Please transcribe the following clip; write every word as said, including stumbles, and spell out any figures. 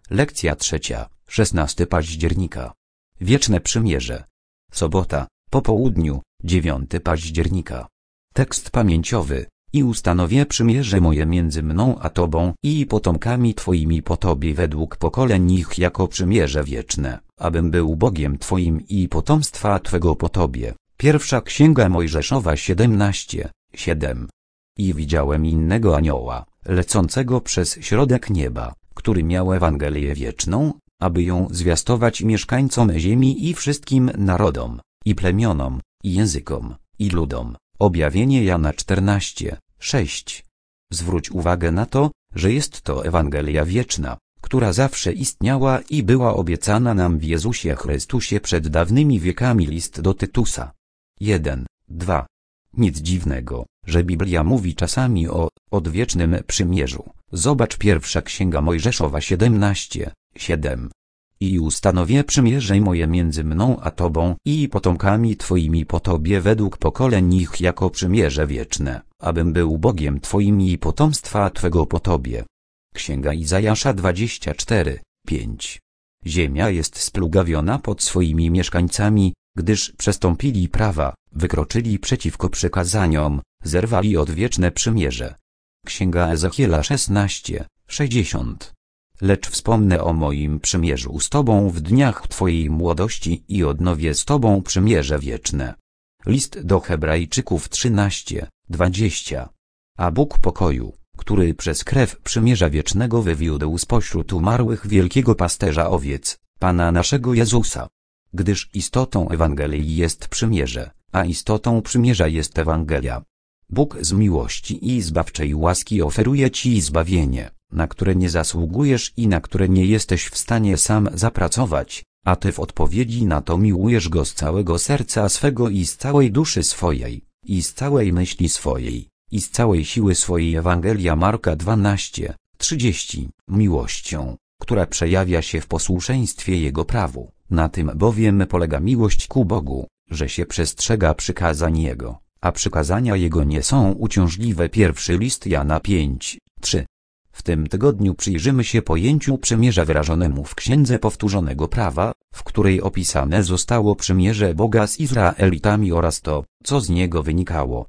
Lekcja trzecia, szesnastego października. Wieczne przymierze. Sobota, po południu, dziewiątego października. Tekst pamięciowy. I ustanowię przymierze moje między mną a Tobą i potomkami Twoimi po Tobie według pokoleń ich jako przymierze wieczne, abym był Bogiem Twoim i potomstwa Twego po Tobie. Pierwsza Księga Mojżeszowa siedemnaście, siedem. I widziałem innego anioła, lecącego przez środek nieba, który miał Ewangelię wieczną, aby ją zwiastować mieszkańcom ziemi i wszystkim narodom, i plemionom, i językom, i ludom. Objawienie Jana czternaście, sześć. Zwróć uwagę na to, że jest to Ewangelia wieczna, która zawsze istniała i była obiecana nam w Jezusie Chrystusie przed dawnymi wiekami. List do Tytusa. jeden, dwa. Nic dziwnego, że Biblia mówi czasami o odwiecznym przymierzu. Zobacz pierwsza Księga Mojżeszowa siedemnaście, siedem. I ustanowię przymierze moje między mną a Tobą i potomkami Twoimi po Tobie według pokoleń ich jako przymierze wieczne, abym był Bogiem Twoim i potomstwa Twego po Tobie. Księga Izajasza dwadzieścia cztery, pięć. Ziemia jest splugawiona pod swoimi mieszkańcami, gdyż przestąpili prawa, wykroczyli przeciwko przykazaniom, zerwali odwieczne przymierze. Księga Ezechiela szesnaście, sześćdziesiąt. Lecz wspomnę o moim przymierzu z Tobą w dniach Twojej młodości i odnowię z Tobą przymierze wieczne. List do Hebrajczyków trzynaście, dwadzieścia. A Bóg pokoju, który przez krew przymierza wiecznego wywiódł spośród umarłych wielkiego pasterza owiec, Pana naszego Jezusa. Gdyż istotą Ewangelii jest przymierze, a istotą przymierza jest Ewangelia. Bóg z miłości i zbawczej łaski oferuje Ci zbawienie, na które nie zasługujesz i na które nie jesteś w stanie sam zapracować, a Ty w odpowiedzi na to miłujesz Go z całego serca swego i z całej duszy swojej, i z całej myśli swojej, i z całej siły swojej. Ewangelia Marka dwanaście, trzydzieści. Miłością, która przejawia się w posłuszeństwie Jego prawu. Na tym bowiem polega miłość ku Bogu, że się przestrzega przykazań Jego, a przykazania Jego nie są uciążliwe. Pierwszy list Jana pięć, trzy. W tym tygodniu przyjrzymy się pojęciu przymierza wyrażonemu w Księdze Powtórzonego Prawa, w której opisane zostało przymierze Boga z Izraelitami oraz to, co z niego wynikało.